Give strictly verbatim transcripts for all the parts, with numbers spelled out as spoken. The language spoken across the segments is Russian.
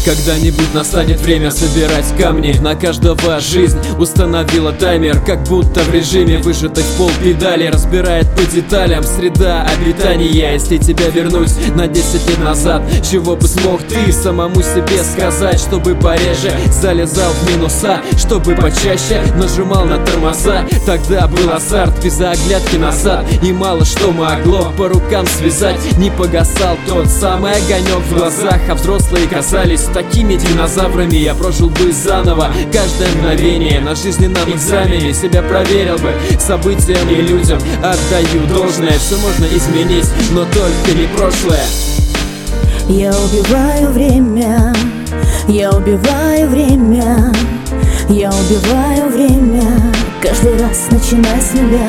Когда-нибудь настанет время собирать камни. На каждого жизнь установила таймер, как будто в режиме выжатой в пол педали. Разбирает по деталям среда обитания. Если тебя вернуть на десять лет назад, чего бы смог ты самому себе сказать? Чтобы пореже залезал в минуса, чтобы почаще нажимал на тормоза. Тогда был азарт без оглядки назад, и мало что могло по рукам связать. Не погасал тот самый огонек в глазах, а взрослые казались такими динозаврами. Я прожил бы заново каждое мгновение на жизненном экзамене. Себя проверил бы событиям и людям. Отдаю должное, все можно изменить, но только не прошлое. Я убиваю время, я убиваю время, я убиваю время, каждый раз начиная с нуля.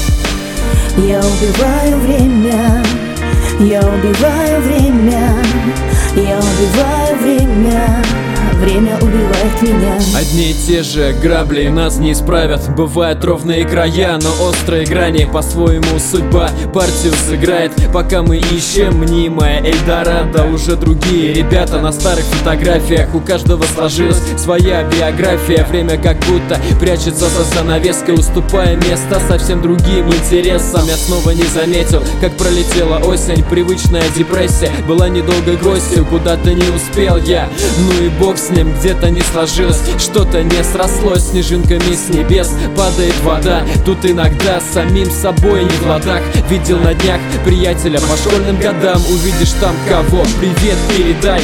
Я убиваю время, я убиваю время, я убиваю время, время убивает меня. Одни и те же грабли нас не исправят. Бывают ровные края, но острые грани. По-своему судьба партию сыграет. Пока мы ищем мнимое Эльдорадо, уже другие ребята на старых фотографиях. У каждого сложилась своя биография. Время как будто прячется за занавеской, уступая место совсем другим интересам. Я снова не заметил, как пролетела осень. Привычная депрессия была недолгой гостью. Куда-то не успел я, ну и бог с ним. Где-то не сложилось, что-то не срослось. Снежинками с небес падает вода. Тут иногда самим собой не в ладах. Видел на днях приятеля по школьным годам. Увидишь там кого, привет передай.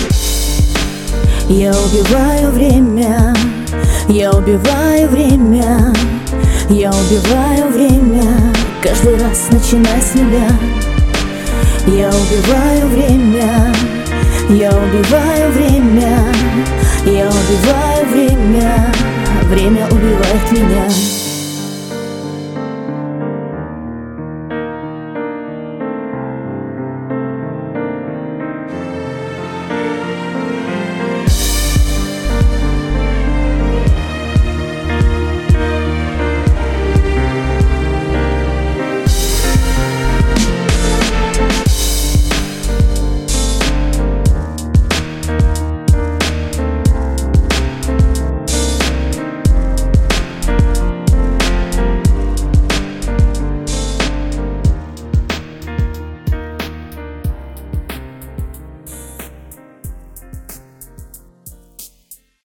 Я убиваю время, я убиваю время, я убиваю время, каждый раз начиная с нуля. Я убиваю время, я убиваю время, я убиваю время, время убивает меня.